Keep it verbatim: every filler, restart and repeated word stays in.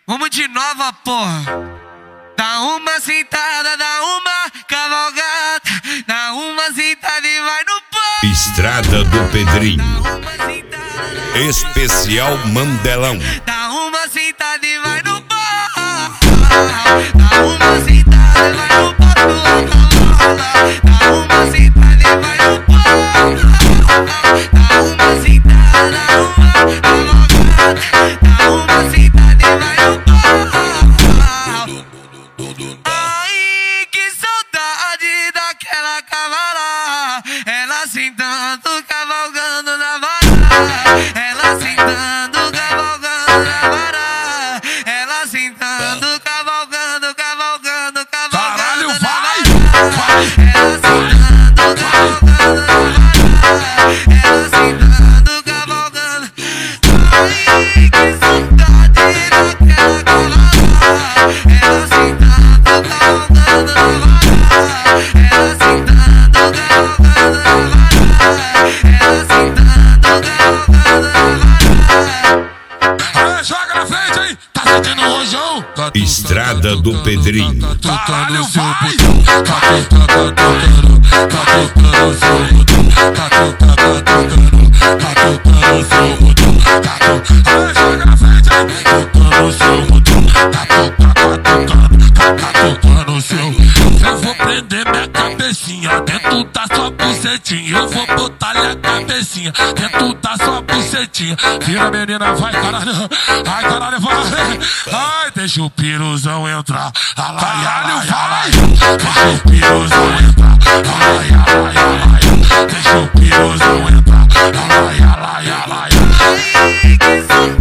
Vamos de nova, porra. Dá uma sentada, dá uma cavalgada, dá uma sentada e vai no pau. Estrada do Pedrinho. Especial Mandelão. Dá uma sentada e vai no pau. Dá uma sentada e vai no pau. Dá uma sentada e vai no pau. Dá uma sentada, dá uma cavalgada, dá uma sentada e vai no pau. Ai, que saudade daquela cavala, ela sentando, cavalgando na vara, ela sentando, cavalgando na vara, ela sentando, cavalgando, cavalgando, cavalgando na vara, ela sentando, cavalgando na vara, ela sentando, cavalgando. Ai, que saudade daquela cavala, ela sentando, cavalgando na vara, ela sentando, cavalgando na vara, ela sentando, cavalgando na vara. Joga na frente, hein? Tá sentindo o rojão? Estrada do Pedrinho. Caralho, vai! Tá tocando, tá tocando o seu botão. Tá tocando, tá tocando o seu botão. Tá tocando, joga na frente, hein? Tocando o seu botão. Tá tocando, tá tocando, tá tocando o seu. Eu vou prender minha cabecinha dentro da sua bucetinha. Eu vou botar-lhe a cabecinha dentro da sua bucetinha. Vira, menina, vai, caralho. Ai, caralho, vai. Ai, deixa o piruzão entrar. Caralho, vai. Deixa o piruzão entrar. Ai, ai, ai. Deixa o piruzão entrar. Ai, ai, ai, ai. Ai, que saudade